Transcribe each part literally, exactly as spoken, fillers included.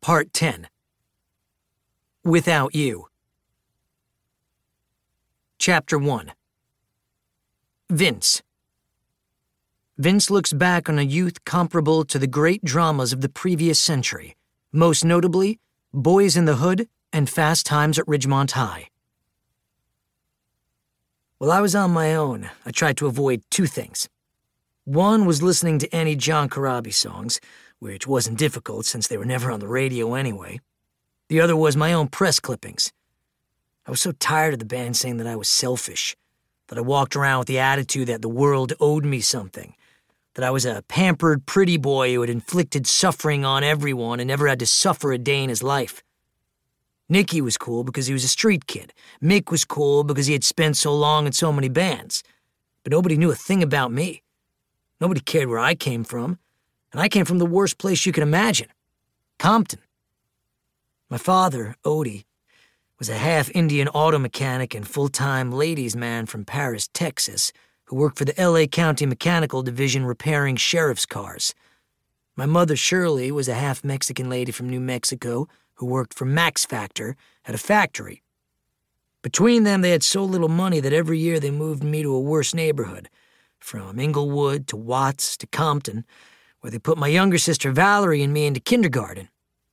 Part ten. Without You. Chapter one. Vince. Vince looks back on a youth comparable to the great dramas of the previous century, most notably Boys in the Hood and Fast Times at Ridgemont High. While I was on my own, I tried to avoid two things. One was listening to any John Corabi songs, which wasn't difficult since they were never on the radio anyway. The other was my own press clippings. I was so tired of the band saying that I was selfish, that I walked around with the attitude that the world owed me something, that I was a pampered pretty boy who had inflicted suffering on everyone and never had to suffer a day in his life. Nicky was cool because he was a street kid. Mick was cool because he had spent so long in so many bands. But nobody knew a thing about me. Nobody cared where I came from, and I came from the worst place you could imagine, Compton. My father, Odie, was a half-Indian auto mechanic and full-time ladies' man from Paris, Texas, who worked for the L A County Mechanical Division repairing sheriff's cars. My mother, Shirley, was a half-Mexican lady from New Mexico who worked for Max Factor at a factory. Between them, they had so little money that every year they moved me to a worse neighborhood, from Inglewood to Watts to Compton, where they put my younger sister Valerie and me into kindergarten.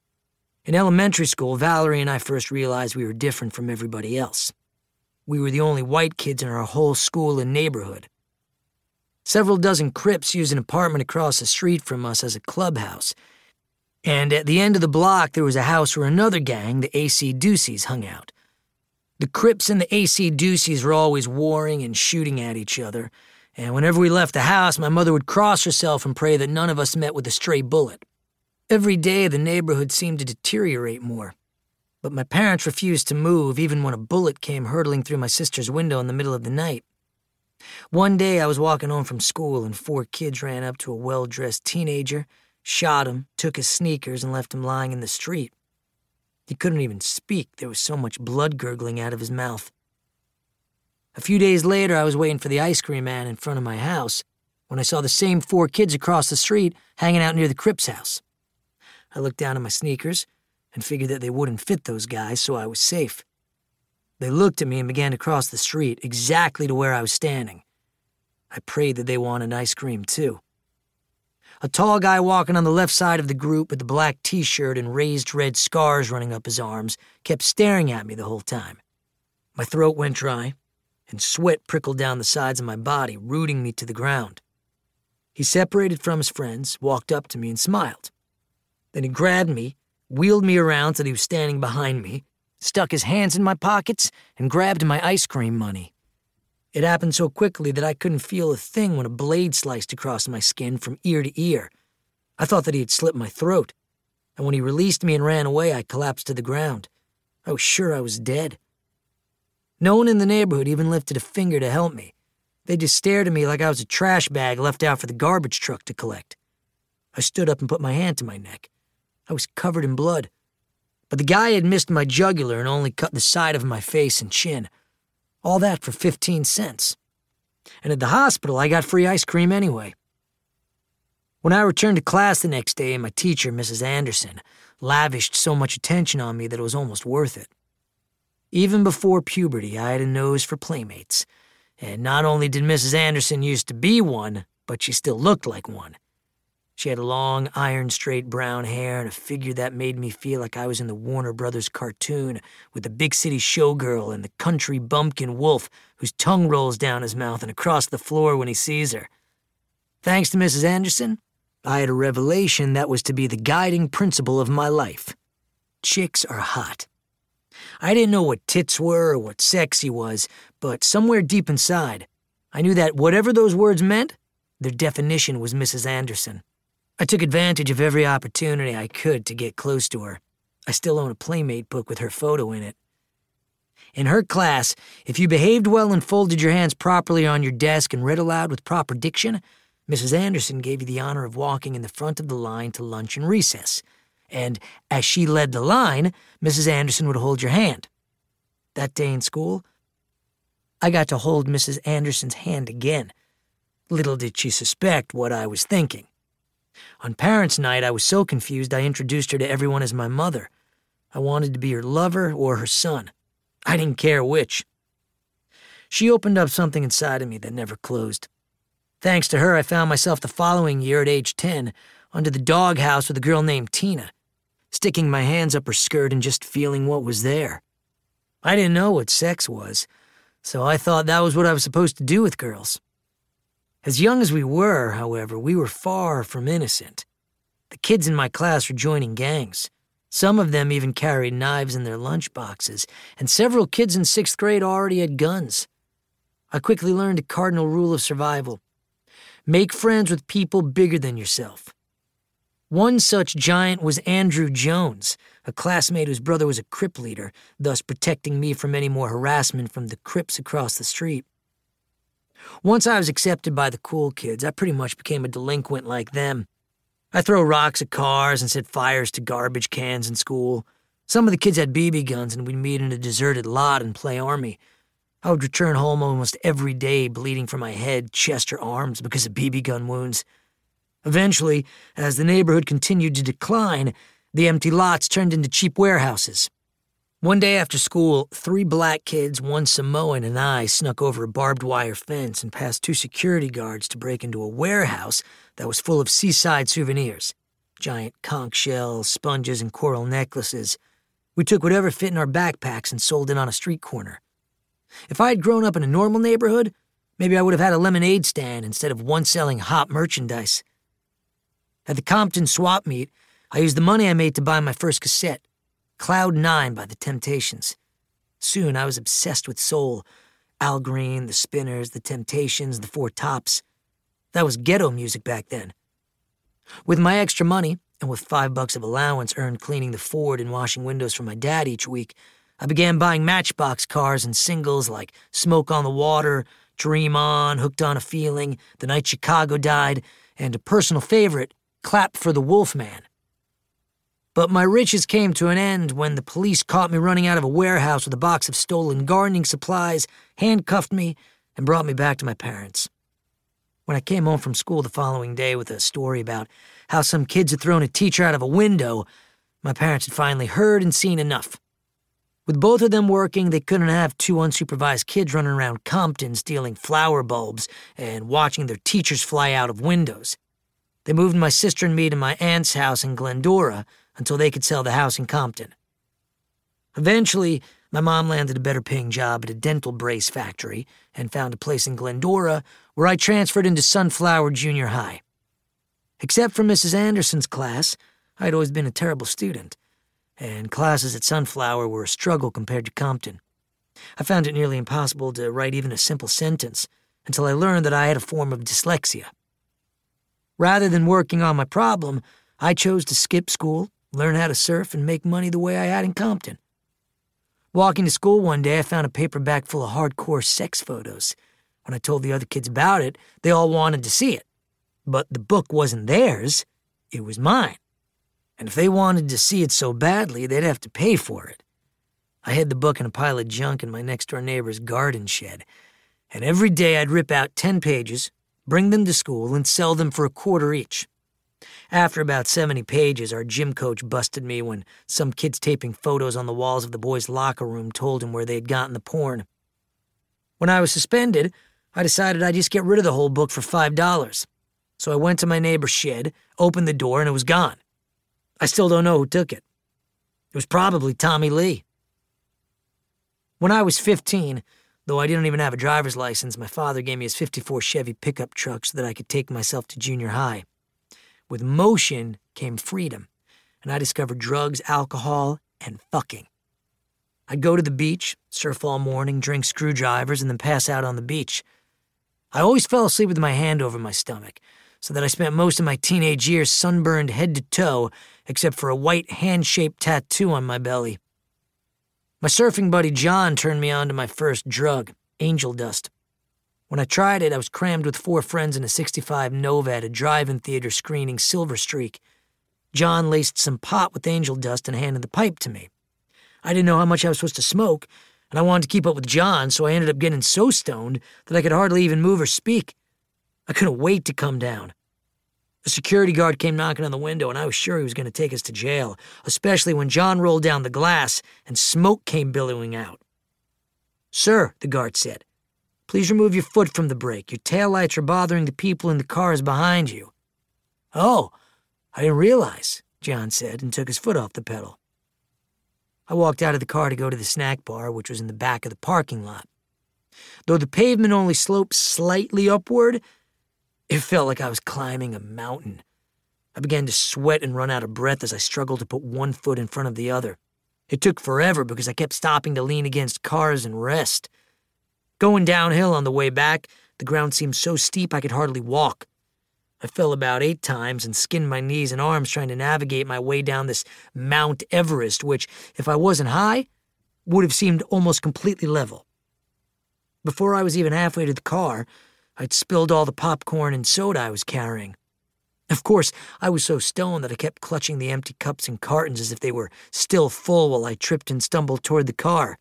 In elementary school, Valerie and I first realized we were different from everybody else. We were the only white kids in our whole school and neighborhood. Several dozen Crips used an apartment across the street from us as a clubhouse, and at the end of the block there was a house where another gang, the A C Deuceys, hung out. The Crips and the A C Deuceys were always warring and shooting at each other, and whenever we left the house, my mother would cross herself and pray that none of us met with a stray bullet. Every day, the neighborhood seemed to deteriorate more, but my parents refused to move even when a bullet came hurtling through my sister's window in the middle of the night. One day, I was walking home from school, and four kids ran up to a well-dressed teenager, shot him, took his sneakers, and left him lying in the street. He couldn't even speak. There was so much blood gurgling out of his mouth. A few days later, I was waiting for the ice cream man in front of my house when I saw the same four kids across the street hanging out near the Crips' house. I looked down at my sneakers and figured that they wouldn't fit those guys, so I was safe. They looked at me and began to cross the street, exactly to where I was standing. I prayed that they wanted ice cream, too. A tall guy walking on the left side of the group with a black t-shirt and raised red scars running up his arms kept staring at me the whole time. My throat went dry, and sweat prickled down the sides of my body, rooting me to the ground. He separated from his friends, walked up to me, and smiled. Then he grabbed me, wheeled me around till he was standing behind me, stuck his hands in my pockets, and grabbed my ice cream money. It happened so quickly that I couldn't feel a thing when a blade sliced across my skin from ear to ear. I thought that he had slit my throat, and when he released me and ran away, I collapsed to the ground. I was sure I was dead. No one in the neighborhood even lifted a finger to help me. They just stared at me like I was a trash bag left out for the garbage truck to collect. I stood up and put my hand to my neck. I was covered in blood. But the guy had missed my jugular and only cut the side of my face and chin. All that for fifteen cents. And at the hospital, I got free ice cream anyway. When I returned to class the next day, my teacher, Missus Anderson, lavished so much attention on me that it was almost worth it. Even before puberty, I had a nose for playmates. And not only did Missus Anderson used to be one, but she still looked like one. She had long, iron-straight brown hair and a figure that made me feel like I was in the Warner Brothers cartoon with the big city showgirl and the country bumpkin wolf whose tongue rolls down his mouth and across the floor when he sees her. Thanks to Missus Anderson, I had a revelation that was to be the guiding principle of my life. Chicks are hot. I didn't know what tits were or what sexy was, but somewhere deep inside, I knew that whatever those words meant, their definition was Missus Anderson. I took advantage of every opportunity I could to get close to her. I still own a Playmate book with her photo in it. In her class, if you behaved well and folded your hands properly on your desk and read aloud with proper diction, Missus Anderson gave you the honor of walking in the front of the line to lunch and recess. And as she led the line, Missus Anderson would hold your hand. That day in school, I got to hold Missus Anderson's hand again. Little did she suspect what I was thinking. On parents' night, I was so confused I introduced her to everyone as my mother. I wanted to be her lover or her son. I didn't care which. She opened up something inside of me that never closed. Thanks to her, I found myself the following year at age ten under the doghouse with a girl named Tina, sticking my hands up her skirt and just feeling what was there. I didn't know what sex was, so I thought that was what I was supposed to do with girls. As young as we were, however, we were far from innocent. The kids in my class were joining gangs. Some of them even carried knives in their lunchboxes, and several kids in sixth grade already had guns. I quickly learned a cardinal rule of survival. Make friends with people bigger than yourself. One such giant was Andrew Jones, a classmate whose brother was a Crip leader, thus protecting me from any more harassment from the Crips across the street. Once I was accepted by the cool kids, I pretty much became a delinquent like them. I throw rocks at cars and set fires to garbage cans in school. Some of the kids had B B guns and we'd meet in a deserted lot and play army. I would return home almost every day bleeding from my head, chest, or arms because of B B gun wounds. Eventually, as the neighborhood continued to decline, the empty lots turned into cheap warehouses. One day after school, three black kids, one Samoan, and I snuck over a barbed wire fence and past two security guards to break into a warehouse that was full of seaside souvenirs. Giant conch shells, sponges, and coral necklaces. We took whatever fit in our backpacks and sold it on a street corner. If I had grown up in a normal neighborhood, maybe I would have had a lemonade stand instead of one selling hot merchandise. At the Compton swap meet, I used the money I made to buy my first cassette, Cloud Nine by The Temptations. Soon I was obsessed with soul. Al Green, The Spinners, The Temptations, The Four Tops. That was ghetto music back then. With my extra money, and with five bucks of allowance earned cleaning the Ford and washing windows for my dad each week, I began buying Matchbox cars and singles like Smoke on the Water, Dream On, Hooked on a Feeling, The Night Chicago Died, and a personal favorite, Clap for the Wolfman. But my riches came to an end when the police caught me running out of a warehouse with a box of stolen gardening supplies, handcuffed me, and brought me back to my parents. When I came home from school the following day with a story about how some kids had thrown a teacher out of a window, my parents had finally heard and seen enough. With both of them working, they couldn't have two unsupervised kids running around Compton stealing flower bulbs and watching their teachers fly out of windows. They moved my sister and me to my aunt's house in Glendora until they could sell the house in Compton. Eventually, my mom landed a better-paying job at a dental brace factory and found a place in Glendora where I transferred into Sunflower Junior High. Except for Missus Anderson's class, I had always been a terrible student, and classes at Sunflower were a struggle compared to Compton. I found it nearly impossible to write even a simple sentence until I learned that I had a form of dyslexia. Rather than working on my problem, I chose to skip school, learn how to surf, and make money the way I had in Compton. Walking to school one day, I found a paperback full of hardcore sex photos. When I told the other kids about it, they all wanted to see it. But the book wasn't theirs, it was mine. And if they wanted to see it so badly, they'd have to pay for it. I hid the book in a pile of junk in my next-door neighbor's garden shed, and every day I'd rip out ten pages, bring them to school, and sell them for a quarter each. After about seventy pages, our gym coach busted me when some kids taping photos on the walls of the boys' locker room told him where they'd gotten the porn. When I was suspended, I decided I'd just get rid of the whole book for five dollars. So I went to my neighbor's shed, opened the door, and it was gone. I still don't know who took it. It was probably Tommy Lee. When I was fifteen, though I didn't even have a driver's license, my father gave me his fifty-four Chevy pickup truck so that I could take myself to junior high. With motion came freedom, and I discovered drugs, alcohol, and fucking. I'd go to the beach, surf all morning, drink screwdrivers, and then pass out on the beach. I always fell asleep with my hand over my stomach, so that I spent most of my teenage years sunburned head to toe, except for a white hand-shaped tattoo on my belly. My surfing buddy John turned me on to my first drug, angel dust. When I tried it, I was crammed with four friends in a sixty-five Nova at a drive-in theater screening Silver Streak. John laced some pot with angel dust and handed the pipe to me. I didn't know how much I was supposed to smoke, and I wanted to keep up with John, so I ended up getting so stoned that I could hardly even move or speak. I couldn't wait to come down. A security guard came knocking on the window, and I was sure he was going to take us to jail, especially when John rolled down the glass and smoke came billowing out. "Sir," the guard said, "please remove your foot from the brake. Your taillights are bothering the people in the cars behind you." "Oh, I didn't realize," John said, and took his foot off the pedal. I walked out of the car to go to the snack bar, which was in the back of the parking lot. Though the pavement only sloped slightly upward, it felt like I was climbing a mountain. I began to sweat and run out of breath as I struggled to put one foot in front of the other. It took forever because I kept stopping to lean against cars and rest. Going downhill on the way back, the ground seemed so steep I could hardly walk. I fell about eight times and skinned my knees and arms trying to navigate my way down this Mount Everest, which, if I wasn't high, would have seemed almost completely level. Before I was even halfway to the car, I'd spilled all the popcorn and soda I was carrying. Of course, I was so stoned that I kept clutching the empty cups and cartons as if they were still full while I tripped and stumbled toward the car.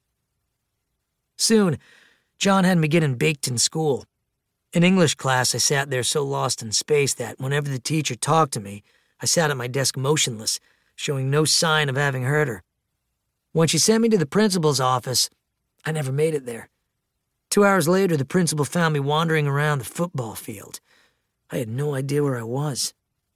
Soon, John had me getting baked in school. In English class, I sat there so lost in space that whenever the teacher talked to me, I sat at my desk motionless, showing no sign of having heard her. When she sent me to the principal's office, I never made it there. Two hours later, the principal found me wandering around the football field. I had no idea where I was.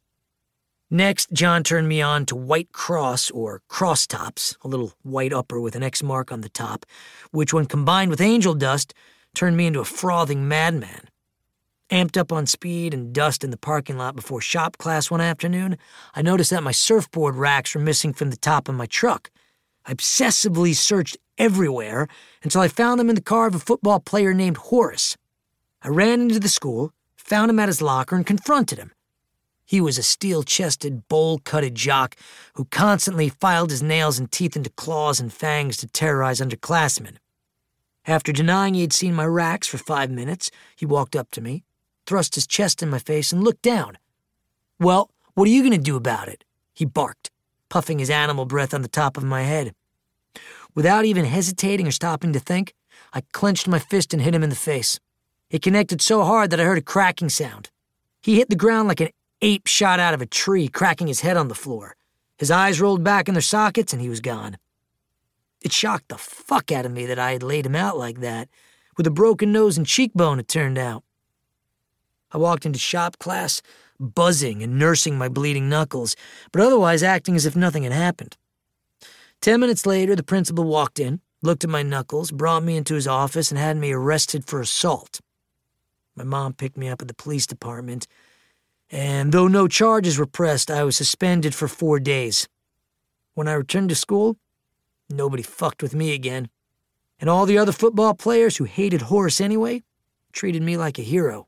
Next, John turned me on to White Cross, or Cross Tops, a little white upper with an X mark on the top, which when combined with angel dust, turned me into a frothing madman. Amped up on speed and dust in the parking lot before shop class one afternoon, I noticed that my surfboard racks were missing from the top of my truck. I obsessively searched everywhere until I found them in the car of a football player named Horace. I ran into the school, found him at his locker, and confronted him. He was a steel-chested, bowl-cutted jock who constantly filed his nails and teeth into claws and fangs to terrorize underclassmen. After denying he had seen my racks for five minutes, he walked up to me, thrust his chest in my face, and looked down. "Well, what are you going to do about it?" he barked, puffing his animal breath on the top of my head. Without even hesitating or stopping to think, I clenched my fist and hit him in the face. It connected so hard that I heard a cracking sound. He hit the ground like an ape shot out of a tree, cracking his head on the floor. His eyes rolled back in their sockets, and he was gone. It shocked the fuck out of me that I had laid him out like that, with a broken nose and cheekbone, it turned out. I walked into shop class, buzzing and nursing my bleeding knuckles, but otherwise acting as if nothing had happened. Ten minutes later, the principal walked in, looked at my knuckles, brought me into his office, and had me arrested for assault. My mom picked me up at the police department, and though no charges were pressed, I was suspended for four days. When I returned to school, nobody fucked with me again, and all the other football players who hated Horace anyway treated me like a hero.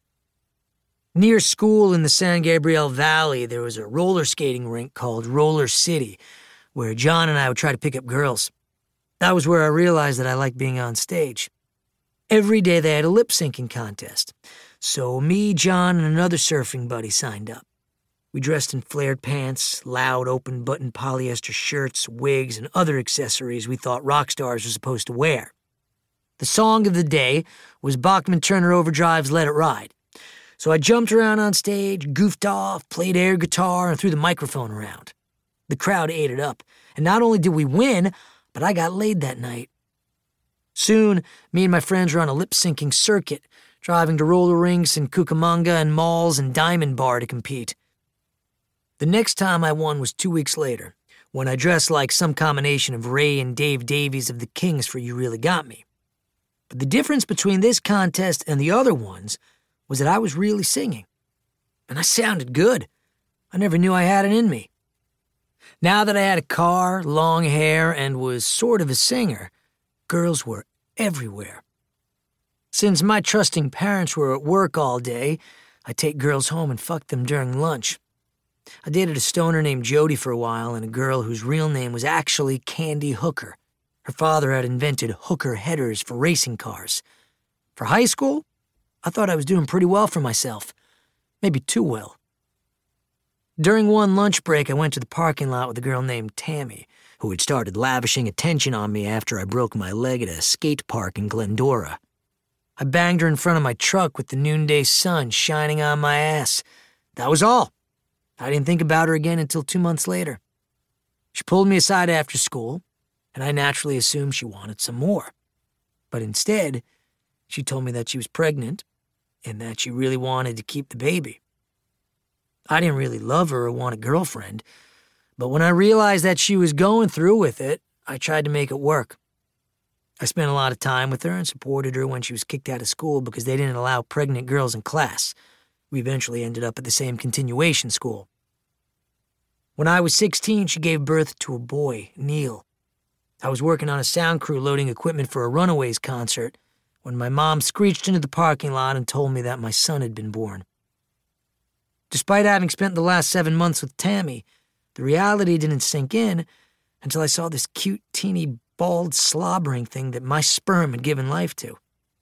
Near school in the San Gabriel Valley, there was a roller skating rink called Roller City, where John and I would try to pick up girls. That was where I realized that I liked being on stage. Every day they had a lip-syncing contest, so me, John, and another surfing buddy signed up. We dressed in flared pants, loud open-button polyester shirts, wigs, and other accessories we thought rock stars were supposed to wear. The song of the day was Bachman Turner Overdrive's Let It Ride. So I jumped around on stage, goofed off, played air guitar, and threw the microphone around. The crowd ate it up, and not only did we win, but I got laid that night. Soon, me and my friends were on a lip-syncing circuit, driving to roller rinks in Cucamonga and malls and Diamond Bar to compete. The next time I won was two weeks later, when I dressed like some combination of Ray and Dave Davies of the Kings for You Really Got Me. But the difference between this contest and the other ones was that I was really singing. And I sounded good. I never knew I had it in me. Now that I had a car, long hair, and was sort of a singer, girls were everywhere. Since my trusting parents were at work all day, I'd take girls home and fuck them during lunch. I dated a stoner named Jody for a while and a girl whose real name was actually Candy Hooker. Her father had invented hooker headers for racing cars. For high school, I thought I was doing pretty well for myself. Maybe too well. During one lunch break, I went to the parking lot with a girl named Tammy, who had started lavishing attention on me after I broke my leg at a skate park in Glendora. I banged her in front of my truck with the noonday sun shining on my ass, That was all. I didn't think about her again until two months later. She pulled me aside after school, and I naturally assumed she wanted some more. But instead, she told me that she was pregnant and that she really wanted to keep the baby. I didn't really love her or want a girlfriend, but when I realized that she was going through with it, I tried to make it work. I spent a lot of time with her and supported her when she was kicked out of school because they didn't allow pregnant girls in class. We eventually ended up at the same continuation school. When I was sixteen, she gave birth to a boy, Neil. I was working on a sound crew loading equipment for a Runaways concert when my mom screeched into the parking lot and told me that my son had been born. Despite having spent the last seven months with Tammy, the reality didn't sink in until I saw this cute, teeny, bald, slobbering thing that my sperm had given life to.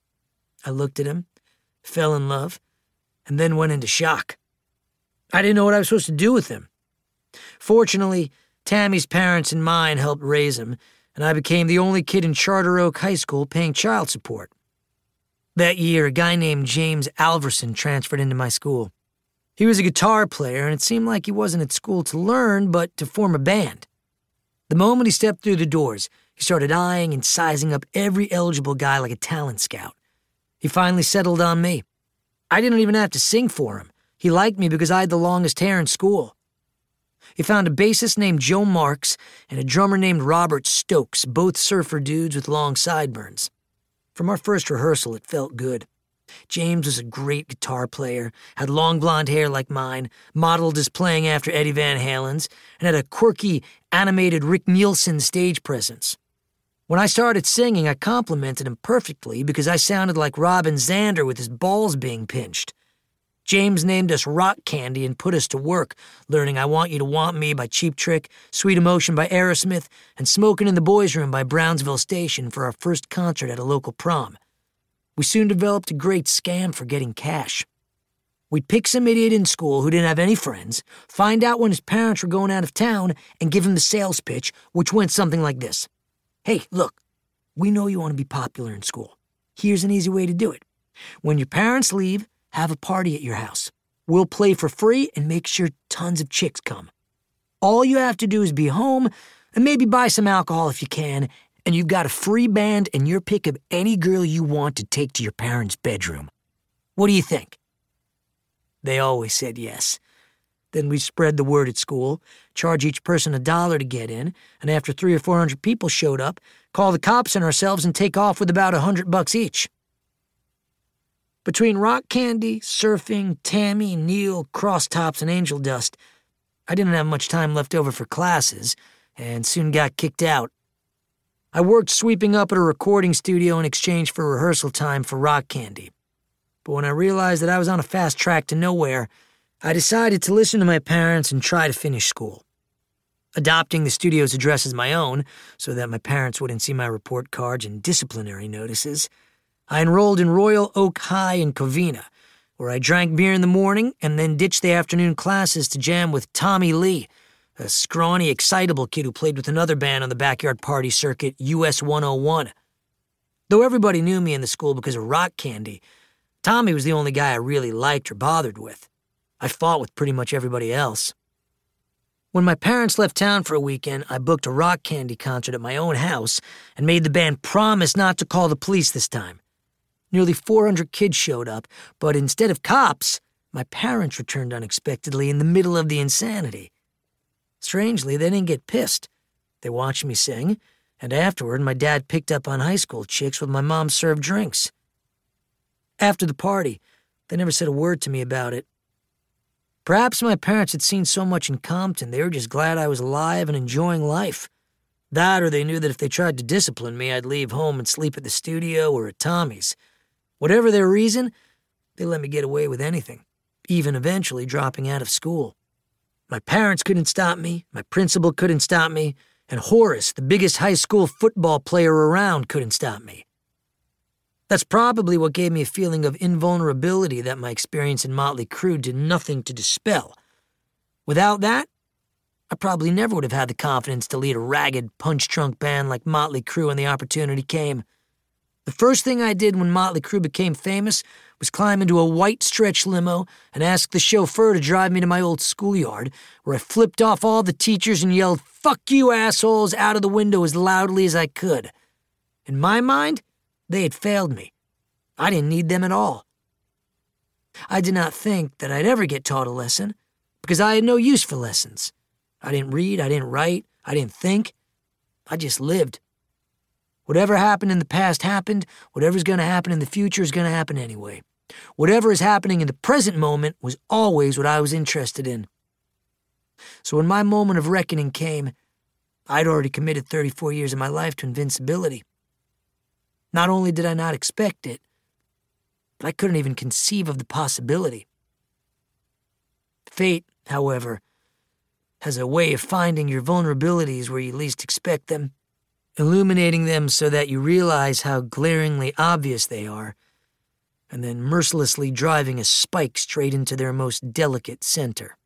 I looked at him, fell in love, and then went into shock. I didn't know what I was supposed to do with him. Fortunately, Tammy's parents and mine helped raise him, and I became the only kid in Charter Oak High School paying child support. That year, a guy named James Alverson transferred into my school. He was a guitar player, and it seemed like he wasn't at school to learn, but to form a band. The moment he stepped through the doors, he started eyeing and sizing up every eligible guy like a talent scout. He finally settled on me. I didn't even have to sing for him. He liked me because I had the longest hair in school. He found a bassist named Joe Marks and a drummer named Robert Stokes, both surfer dudes with long sideburns. From our first rehearsal, it felt good. James was a great guitar player, had long blonde hair like mine, modeled his playing after Eddie Van Halen's, and had a quirky, animated Rick Nielsen stage presence. When I started singing, I complimented him perfectly because I sounded like Robin Zander with his balls being pinched. James named us Rock Candy and put us to work, learning I Want You to Want Me by Cheap Trick, Sweet Emotion by Aerosmith, and Smokin' in the Boys' Room by Brownsville Station for our first concert at a local prom. We soon developed a great scam for getting cash. We'd pick some idiot in school who didn't have any friends, find out when his parents were going out of town, and give him the sales pitch, which went something like this. Hey, look, we know you want to be popular in school. Here's an easy way to do it. When your parents leave, have a party at your house. We'll play for free and make sure tons of chicks come. All you have to do is be home and maybe buy some alcohol if you can, and you've got a free band and your pick of any girl you want to take to your parents' bedroom. What do you think? They always said yes. Then we spread the word at school, charge each person a dollar to get in, and after three or four hundred people showed up, call the cops on ourselves and take off with about a hundred bucks each. Between Rock Candy, surfing, Tammy, Neil, crosstops, and angel dust, I didn't have much time left over for classes, and soon got kicked out. I worked sweeping up at a recording studio in exchange for rehearsal time for Rock Candy. But when I realized that I was on a fast track to nowhere, I decided to listen to my parents and try to finish school. Adopting the studio's address as my own, so that my parents wouldn't see my report cards and disciplinary notices, I enrolled in Royal Oak High in Covina, where I drank beer in the morning and then ditched the afternoon classes to jam with Tommy Lee, a scrawny, excitable kid who played with another band on the backyard party circuit, U S one oh one. Though everybody knew me in the school because of Rock Candy, Tommy was the only guy I really liked or bothered with. I fought with pretty much everybody else. When my parents left town for a weekend, I booked a Rock Candy concert at my own house and made the band promise not to call the police this time. Nearly four hundred kids showed up, but instead of cops, my parents returned unexpectedly in the middle of the insanity. Strangely, they didn't get pissed. They watched me sing, and afterward, my dad picked up on high school chicks with my mom served drinks. After the party, they never said a word to me about it. Perhaps my parents had seen so much in Compton, they were just glad I was alive and enjoying life. That, or they knew that if they tried to discipline me, I'd leave home and sleep at the studio or at Tommy's. Whatever their reason, they let me get away with anything, even eventually dropping out of school. My parents couldn't stop me, my principal couldn't stop me, and Horace, the biggest high school football player around, couldn't stop me. That's probably what gave me a feeling of invulnerability that my experience in Motley Crue did nothing to dispel. Without that, I probably never would have had the confidence to lead a ragged, punch-drunk band like Motley Crue when the opportunity came. The first thing I did when Motley Crue became famous was climb into a white stretch limo and ask the chauffeur to drive me to my old schoolyard, where I flipped off all the teachers and yelled, "Fuck you, assholes," out of the window as loudly as I could. In my mind, they had failed me. I didn't need them at all. I did not think that I'd ever get taught a lesson, because I had no use for lessons. I didn't read, I didn't write, I didn't think. I just lived. Whatever happened in the past happened. Whatever's going to happen in the future is going to happen anyway. Whatever is happening in the present moment was always what I was interested in. So when my moment of reckoning came, I'd already committed thirty-four years of my life to invincibility. Not only did I not expect it, but I couldn't even conceive of the possibility. Fate, however, has a way of finding your vulnerabilities where you least expect them, illuminating them so that you realize how glaringly obvious they are, and then mercilessly driving a spike straight into their most delicate center.